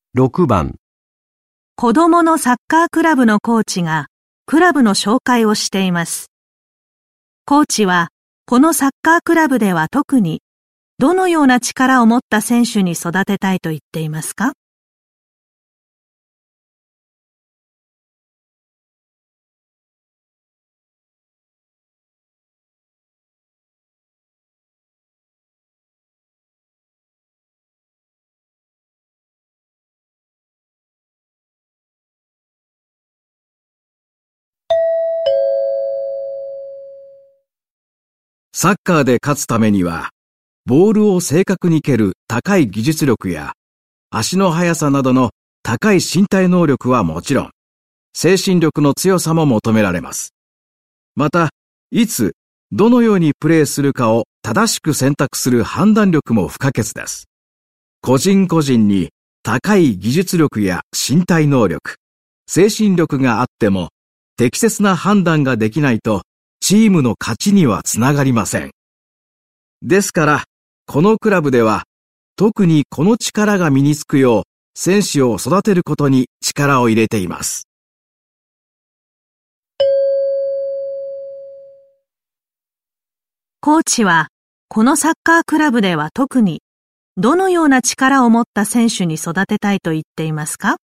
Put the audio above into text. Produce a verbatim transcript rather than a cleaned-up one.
ろくばん、 子供のサッカークラブのコーチがクラブの紹介をしています。コーチはこのサッカークラブでは特にどのような力を持った選手に育てたいと言っていますか？ サッカーで勝つためには、ボールを正確に蹴る高い技術力や、足の速さなどの高い身体能力はもちろん、精神力の強さも求められます。また、いつ、どのようにプレーするかを正しく選択する判断力も不可欠です。個人個人に高い技術力や身体能力、精神力があっても、適切な判断ができないと、チームの勝ちにはつながりません。ですから、このクラブでは、特にこの力が身につくよう、選手を育てることに力を入れています。 コーチはこのサッカークラブでは特にどのような力を持った選手に育てたいと言っていますか？